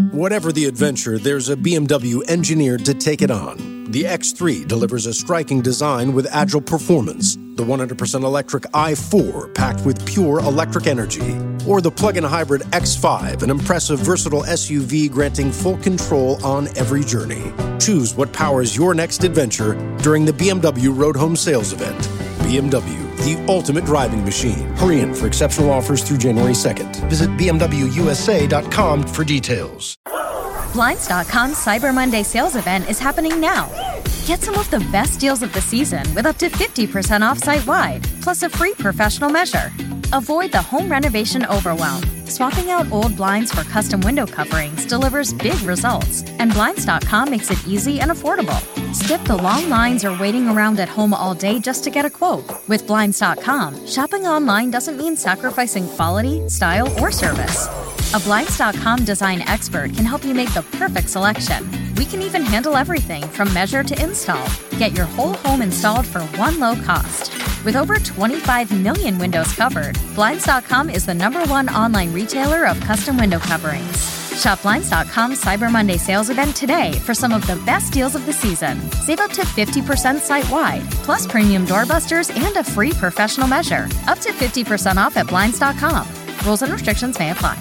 Whatever the adventure, there's a BMW engineered to take it on. The X3 delivers a striking design with agile performance. The 100% electric i4 packed with pure electric energy. Or the plug-in hybrid X5, an impressive, versatile SUV granting full control on every journey. Choose what powers your next adventure during the BMW Road Home Sales Event. BMW, the ultimate driving machine. Hurry in for exceptional offers through January 2nd. Visit BMWUSA.com for details. Blinds.com's Cyber Monday sales event is happening now. Get some of the best deals of the season with up to 50% off site-wide, plus a free professional measure. Avoid the home renovation overwhelm. Swapping out old blinds for custom window coverings delivers big results, and Blinds.com makes it easy and affordable. Skip the long lines or waiting around at home all day just to get a quote. With Blinds.com, shopping online doesn't mean sacrificing quality, style, or service. A Blinds.com design expert can help you make the perfect selection. We can even handle everything from measure to install. Get your whole home installed for one low cost. With over 25 million windows covered, Blinds.com is the #1 online retailer of custom window coverings. Shop Blinds.com's Cyber Monday sales event today for some of the best deals of the season. Save up to 50% site-wide, plus premium doorbusters and a free professional measure. Up to 50% off at Blinds.com. Rules and restrictions may apply.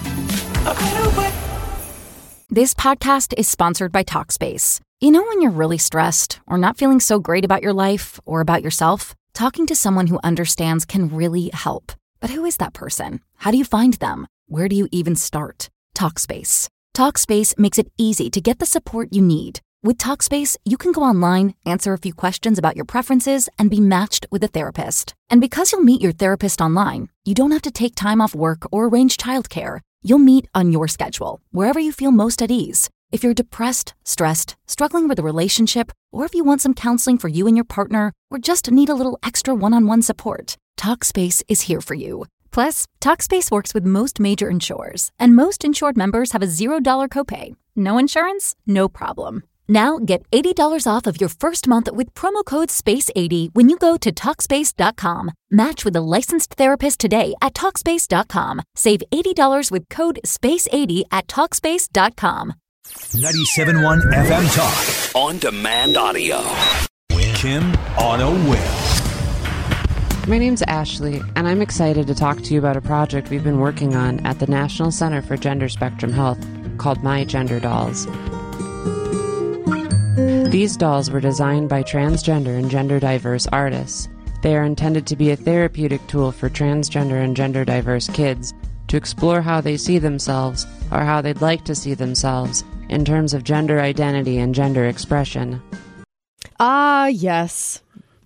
This podcast is sponsored by Talkspace. You know when you're really stressed or not feeling so great about your life or about yourself? Talking to someone who understands can really help. But who is that person? How do you find them? Where do you even start? Talkspace. Talkspace makes it easy to get the support you need. With Talkspace, you can go online, answer a few questions about your preferences, and be matched with a therapist. And because you'll meet your therapist online, you don't have to take time off work or arrange childcare. You'll meet on your schedule, wherever you feel most at ease. If you're depressed, stressed, struggling with a relationship, or if you want some counseling for you and your partner, or just need a little extra one-on-one support, Talkspace is here for you. Plus, Talkspace works with most major insurers, and most insured members have a $0 copay. No insurance? No problem. Now get $80 off of your first month with promo code SPACE80 when you go to Talkspace.com. Match with a licensed therapist today at Talkspace.com. Save $80 with code SPACE80 at Talkspace.com. 97.1 FM Talk. On demand audio. Kim on a whim. My name's Ashley, and I'm excited to talk to you about a project we've been working on at the National Center for Gender Spectrum Health called My Gender Dolls. These dolls were designed by transgender and gender diverse artists. They are intended to be a therapeutic tool for transgender and gender diverse kids to explore how they see themselves or how they'd like to see themselves in terms of gender identity and gender expression. Ah, yes.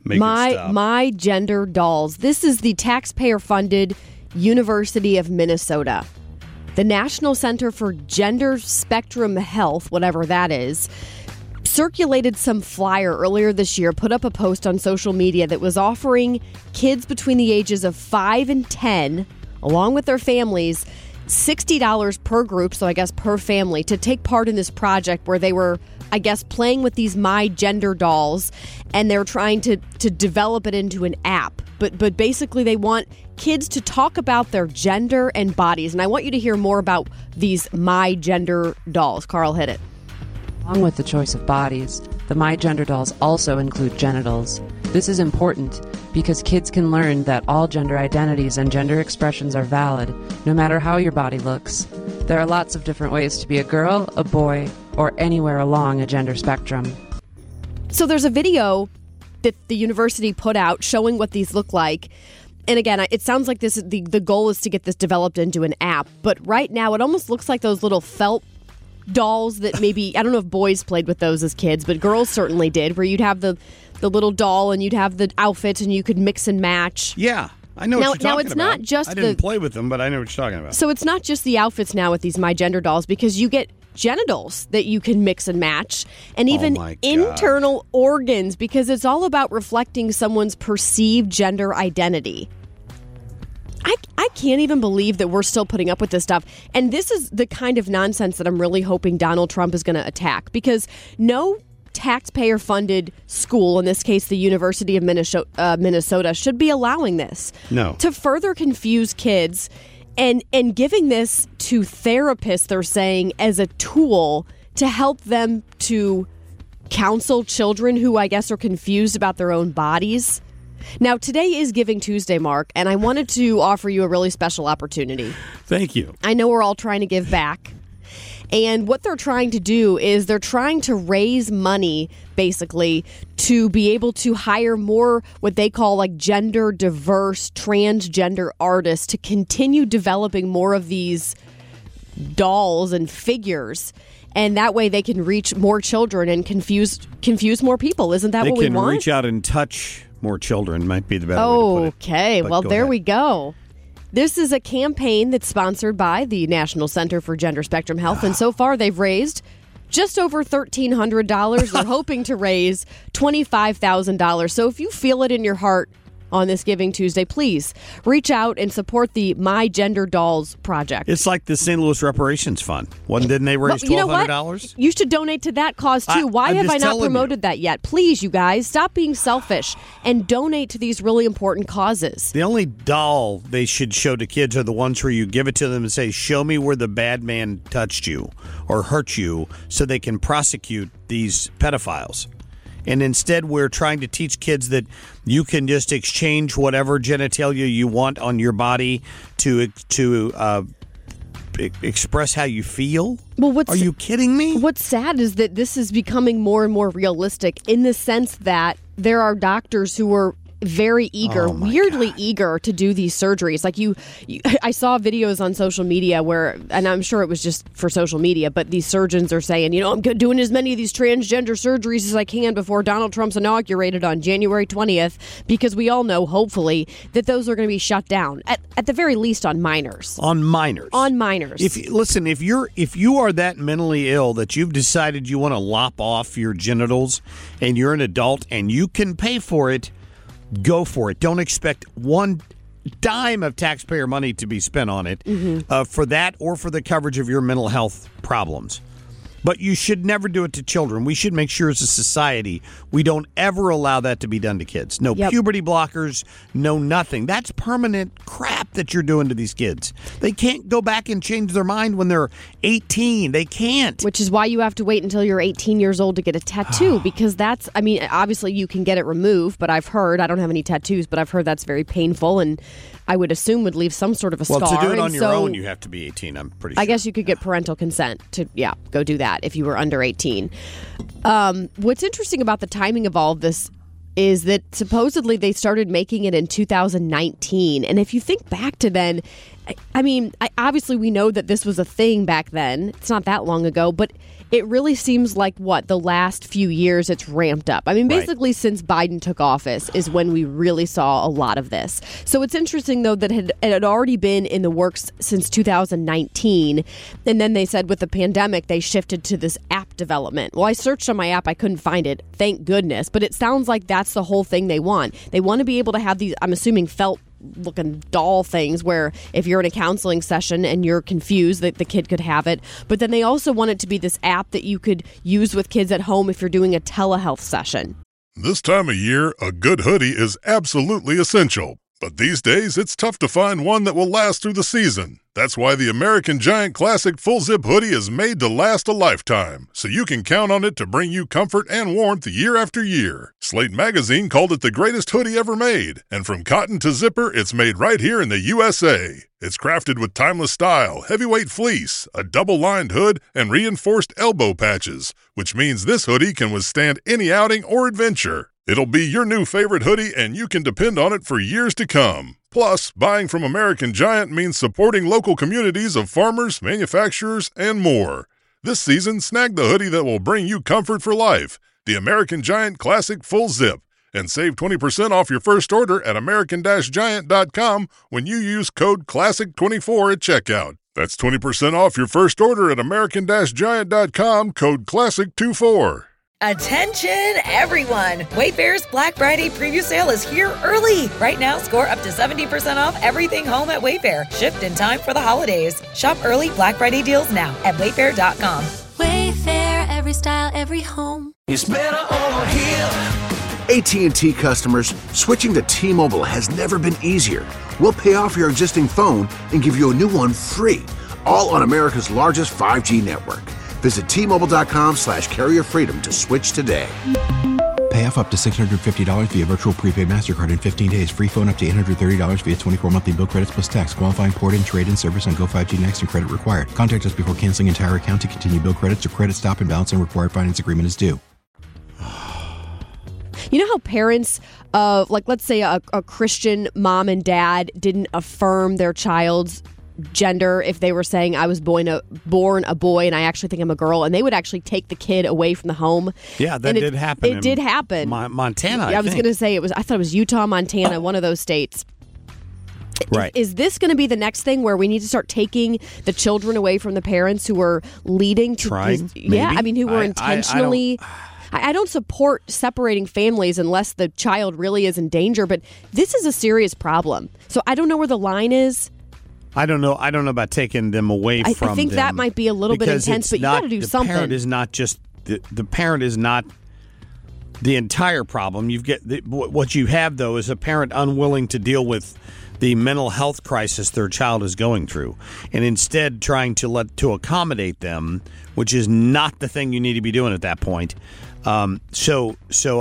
My Gender Dolls. This is the taxpayer-funded University of Minnesota. The National Center for Gender Spectrum Health, whatever that is, circulated some flyer earlier this year, put up a post on social media that was offering kids between the ages of 5 and 10, along with their families, $60 per group, so I guess per family, to take part in this project where they were, I guess, playing with these My Gender Dolls, and they're trying to develop it into an app. But basically they want kids to talk about their gender and bodies. And I want you to hear more about these My Gender Dolls. Carl, hit it. Along with the choice of bodies, the My Gender Dolls also include genitals. This is important because kids can learn that all gender identities and gender expressions are valid, no matter how your body looks. There are lots of different ways to be a girl, a boy, or anywhere along a gender spectrum. So there's a video that the university put out showing what these look like. And again, it sounds like this the goal is to get this developed into an app. But right now, it almost looks like those little felt dolls that maybe, I don't know if boys played with those as kids, but girls certainly did, where you'd have the little doll and you'd have the outfits and you could mix and match. Yeah, I know what you're talking about. Now, it's not just I didn't play with them, but I know what you're talking about. So it's not just the outfits now with these My Gender Dolls, because you get genitals that you can mix and match, and even internal organs, because it's all about reflecting someone's perceived gender identity. I can't even believe that we're still putting up with this stuff. And this is the kind of nonsense that I'm really hoping Donald Trump is going to attack, because no taxpayer-funded school, in this case the University of Minnesota, should be allowing this. No. To further confuse kids And giving this to therapists, they're saying, as a tool to help them to counsel children who I guess are confused about their own bodies. Now, today is Giving Tuesday, Mark, and I wanted to offer you a really special opportunity. Thank you. I know we're all trying to give back. And what they're trying to do is they're trying to raise money, basically, to be able to hire more what they call like gender diverse, transgender artists to continue developing more of these dolls and figures. And that way they can reach more children and confuse more people. Isn't that what we want? They can reach out and touch more children might be the better way to put it. Okay, well, there we go. This is a campaign that's sponsored by the National Center for Gender Spectrum Health, and so far they've raised just over $1,300. They're hoping to raise $25,000. So if you feel it in your heart on this Giving Tuesday, please reach out and support the My Gender Dolls project. It's like the St. Louis Reparations Fund. Didn't they raise $1,200? You should donate to that cause, too. Why have I not promoted that yet? Please, you guys, stop being selfish and donate to these really important causes. The only doll they should show to kids are the ones where you give it to them and say, show me where the bad man touched you or hurt you, so they can prosecute these pedophiles. And instead, we're trying to teach kids that you can just exchange whatever genitalia you want on your body to express how you feel. Well, are you kidding me? What's sad is that this is becoming more and more realistic in the sense that there are doctors who are very eager, weirdly eager to do these surgeries. Like I saw videos on social media where, and I'm sure it was just for social media, but these surgeons are saying, I'm doing as many of these transgender surgeries as I can before Donald Trump's inaugurated on January 20th, because we all know, hopefully, that those are going to be shut down, at the very least on minors. On minors. On minors. If you are that mentally ill that you've decided you want to lop off your genitals and you're an adult and you can pay for it, go for it. Don't expect one dime of taxpayer money to be spent on it for that or for the coverage of your mental health problems. But you should never do it to children. We should make sure as a society we don't ever allow that to be done to kids. No puberty blockers, no nothing. That's permanent crap that you're doing to these kids. They can't go back and change their mind when they're 18. They can't. Which is why you have to wait until you're 18 years old to get a tattoo, because that's, obviously you can get it removed, but I've heard, I don't have any tattoos, but I've heard that's very painful and I would assume would leave some sort of a scar. Well, to do it on your own, you have to be 18, I'm pretty sure. I guess you could get parental consent to, go do that if you were under 18. What's interesting about the timing of all of this is that supposedly they started making it in 2019. And if you think back to then, obviously we know that this was a thing back then. It's not that long ago, but it really seems like, the last few years it's ramped up. Basically since Biden took office is when we really saw a lot of this. So it's interesting, though, that it had already been in the works since 2019. And then they said with the pandemic, they shifted to this app development. Well, I searched on my app. I couldn't find it. Thank goodness. But it sounds like that's the whole thing they want. They want to be able to have these, I'm assuming, felt looking doll things where if you're in a counseling session and you're confused, that the kid could have it. But then they also want it to be this app that you could use with kids at home if you're doing a telehealth session. This time of year, a good hoodie is absolutely essential. But these days, it's tough to find one that will last through the season. That's why the American Giant Classic Full Zip Hoodie is made to last a lifetime, so you can count on it to bring you comfort and warmth year after year. Slate Magazine called it the greatest hoodie ever made, and from cotton to zipper, it's made right here in the USA. It's crafted with timeless style, heavyweight fleece, a double-lined hood, and reinforced elbow patches, which means this hoodie can withstand any outing or adventure. It'll be your new favorite hoodie, and you can depend on it for years to come. Plus, buying from American Giant means supporting local communities of farmers, manufacturers, and more. This season, snag the hoodie that will bring you comfort for life, the American Giant Classic Full Zip, and save 20% off your first order at american-giant.com when you use code CLASSIC24 at checkout. That's 20% off your first order at american-giant.com, code CLASSIC24. Attention, everyone! Wayfair's Black Friday preview sale is here early. Right now, score up to 70% off everything home at Wayfair. Shipped in time for the holidays. Shop early Black Friday deals now at wayfair.com. Wayfair, every style, every home. It's better over here. AT&T customers, switching to T-Mobile has never been easier. We'll pay off your existing phone and give you a new one free, all on America's largest 5G network. Visit T-Mobile.com/carrierfreedom to switch today. Pay off up to $650 via virtual prepaid MasterCard in 15 days. Free phone up to $830 via 24 monthly bill credits plus tax. Qualifying port-in, trade-in service on Go 5G Next and credit required. Contact us before canceling entire account to continue bill credits or credit stop and balance and required finance agreement is due. You know how parents of, like, let's say a Christian mom and dad didn't affirm their child's gender if they were saying, I was born a boy and I actually think I'm a girl, and they would actually take the kid away from the home. Yeah, that did happen. It did happen. Montana, I was going to say, I thought it was Utah, Montana, one of those states. Right. Is this going to be the next thing where we need to start taking the children away from the parents who are leading to who were intentionally... I don't support separating families unless the child really is in danger, but this is a serious problem. So I don't know where the line is. I don't know about taking them away from them. I think that might be a little bit intense, but you got to do something. The parent is not just the parent is not the entire problem. What you have though is a parent unwilling to deal with the mental health crisis their child is going through, and instead trying to accommodate them, which is not the thing you need to be doing at that point. So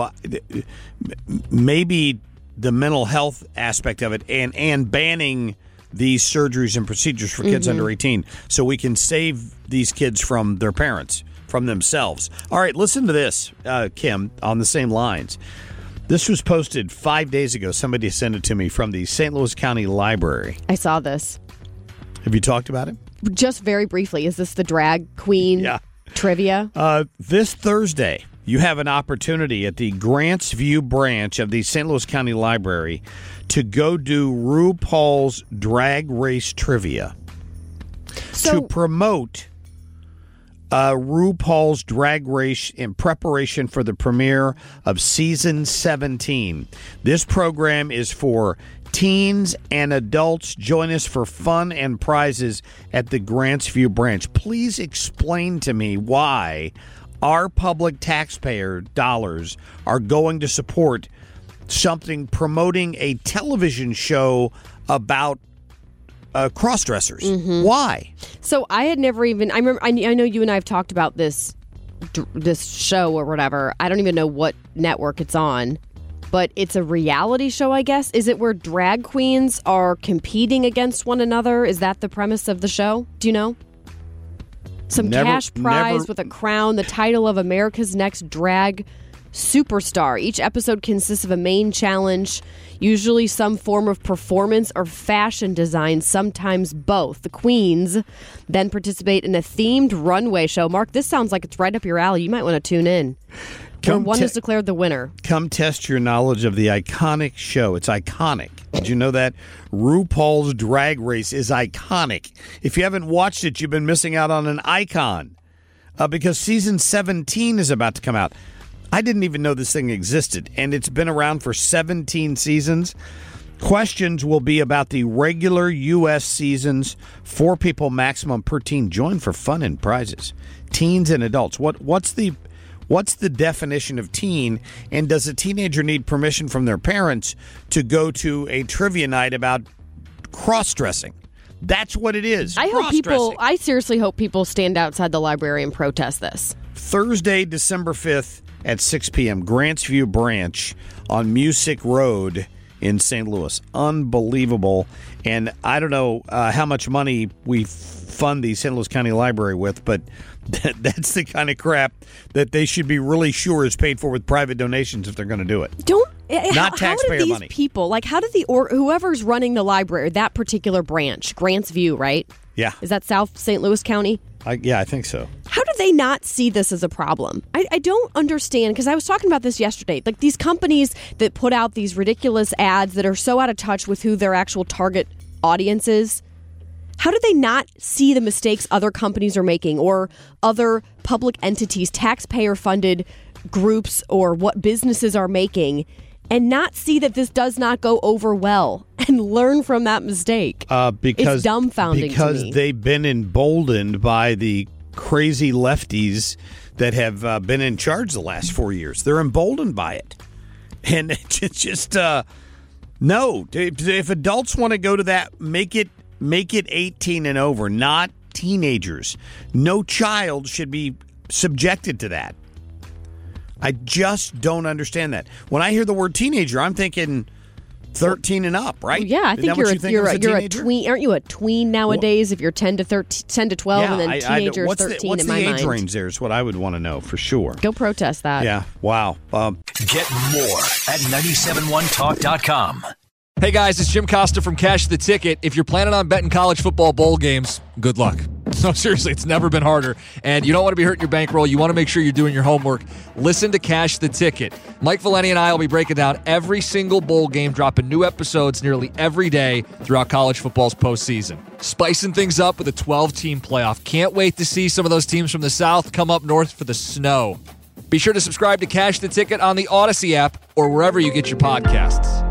maybe the mental health aspect of it and banning these surgeries and procedures for kids under 18 so we can save these kids from their parents, from themselves. All right, listen to this, Kim, on the same lines. This was posted 5 days ago. Somebody sent it to me from the St. Louis County Library. I saw this. Have you talked about it? Just very briefly. Is this the drag queen trivia? This Thursday, you have an opportunity at the Grants View branch of the St. Louis County Library to go do RuPaul's Drag Race Trivia to promote RuPaul's Drag Race in preparation for the premiere of Season 17. This program is for teens and adults. Join us for fun and prizes at the Grants View branch. Please explain to me why our public taxpayer dollars are going to support something promoting a television show about cross-dressers. Why? So I had never even... I know you and I have talked about this show or whatever. I don't even know what network it's on, but it's a reality show, I guess. Is it where drag queens are competing against one another? Is that the premise of the show? Do you know? Some cash prize with a crown, the title of America's Next Drag Superstar. Each episode consists of a main challenge, usually some form of performance or fashion design, sometimes both. The queens then participate in a themed runway show. Mark, this sounds like it's right up your alley. You might want to tune in. One is declared the winner. Come test your knowledge of the iconic show. It's iconic. Did you know that? RuPaul's Drag Race is iconic. If you haven't watched it, you've been missing out on an icon because Season 17 is about to come out. I didn't even know this thing existed, and it's been around for 17 seasons. Questions will be about the regular U.S. seasons, 4 people maximum per teen. Join for fun and prizes. Teens and adults. What's the definition of teen, and does a teenager need permission from their parents to go to a trivia night about cross-dressing? That's what it is. I seriously hope people stand outside the library and protest this. Thursday, December 5th at 6 p.m., Grants View Branch on Music Road in St. Louis. Unbelievable. And I don't know how much money we fund the St. Louis County Library with, but that's the kind of crap that they should be really sure is paid for with private donations if they're going to do it. Not taxpayer how do these money. People, like, how did whoever's running the library, that particular branch, Grants View, right? Yeah. Is that South St. Louis County? Yeah, I think so. How do they not see this as a problem? I don't understand, because I was talking about this yesterday. Like, these companies that put out these ridiculous ads that are so out of touch with who their actual target audience is, how do they not see the mistakes other companies are making, or other public entities, taxpayer-funded groups, or what businesses are making, and not see that this does not go over well and learn from that mistake? It's dumbfounding to me. Because they've been emboldened by the crazy lefties that have been in charge the last 4 years. They're emboldened by it. And it's just no. If adults want to go to that, make it 18 and over, not teenagers. No child should be subjected to that. I just don't understand that. When I hear the word teenager, I'm thinking 13 and up, right? Well, yeah, I think you're a tween. Aren't you a tween nowadays? If you're 10 to 12, and then teenagers 13. What's in the my age mind. range there? Is what I would want to know for sure. Go protest that. Yeah. Wow. Get more at 971talk.com. Hey guys, it's Jim Costa from Cash the Ticket. If you're planning on betting college football bowl games, good luck. No, seriously, it's never been harder. And you don't want to be hurting your bankroll. You want to make sure you're doing your homework. Listen to Cash the Ticket. Mike Valeni and I will be breaking down every single bowl game, dropping new episodes nearly every day throughout college football's postseason. Spicing things up with a 12-team playoff. Can't wait to see some of those teams from the South come up north for the snow. Be sure to subscribe to Cash the Ticket on the Odyssey app or wherever you get your podcasts.